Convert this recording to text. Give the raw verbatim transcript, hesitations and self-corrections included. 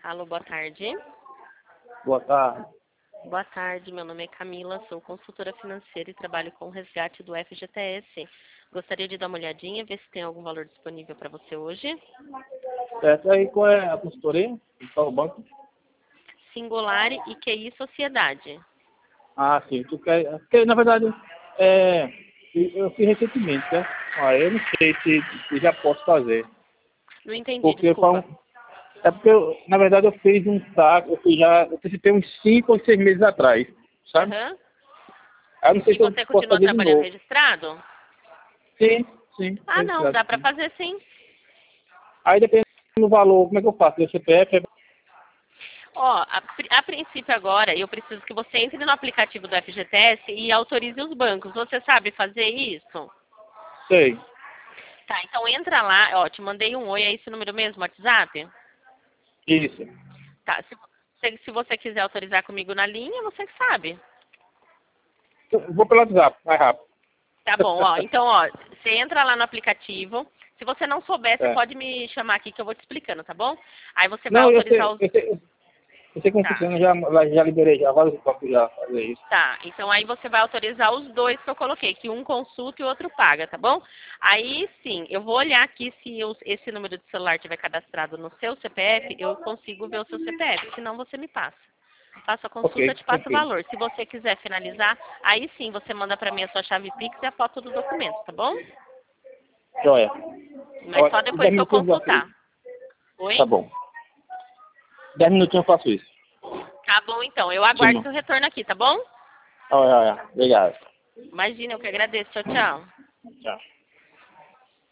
Alô, boa tarde. Boa tarde. Boa tarde, meu nome é Camila, sou consultora financeira e trabalho com o resgate do F G T S. Gostaria de dar uma olhadinha, ver se tem algum valor disponível para você hoje. Certo. Aí qual é a consultoria? Qual o banco? Singular e Q I Sociedade. Ah, sim. Tu quer... Porque, na verdade, é... eu fiz recentemente, né? Ah, eu não sei se, se já posso fazer. Não entendi, Porque para desculpa. um... É porque, eu, na verdade, eu fiz um saco, eu fiz já, eu fiz uns cinco ou seis meses atrás, sabe? Aham. Aí eu não sei E se eu você posso continua fazer de trabalhando novo. registrado? Sim, sim. Ah, não, Registrado, dá para sim. fazer sim. Aí depende do valor, como é que eu faço? Meu C P F é... Ó, a, pri- a princípio agora, eu preciso que você entre no aplicativo do F G T S e autorize os bancos. Você sabe fazer isso? Sei. Tá, então entra lá, ó, te mandei um oi, é esse número mesmo, WhatsApp? Isso. Tá, se, se, se você quiser autorizar comigo na linha, você que sabe. Eu vou pelo WhatsApp, mais rápido. Tá bom, ó, então, ó, você entra lá no aplicativo. Se você não souber, você É. pode me chamar aqui que eu vou te explicando, tá bom? Aí você vai Não, eu autorizar sei, os... eu sei, eu sei como Tá, funciona, já, já liberei já, vários copos já fazer isso. tá. Então aí você vai autorizar os dois que eu coloquei, que um consulta e o outro paga, tá bom? Aí sim, eu vou olhar aqui se os- esse número de celular estiver cadastrado no seu C P F, eu consigo ver o seu C P F, senão você me passa. Faço a consulta, Ok, te passo o tranquilo. valor. Se você quiser finalizar, aí sim você manda para mim a sua chave Pix e a foto do documento, tá bom? Joia. Mas Ó, só dez depois que eu minutinhos eu faço consultar. isso. Oi? Tá bom. Dez minutinhos eu faço isso. Tá bom, então. Eu aguardo Sim. seu retorno aqui, tá bom? Olha, olha. Obrigado. Imagina, eu que agradeço. Tchau, tchau. Tchau.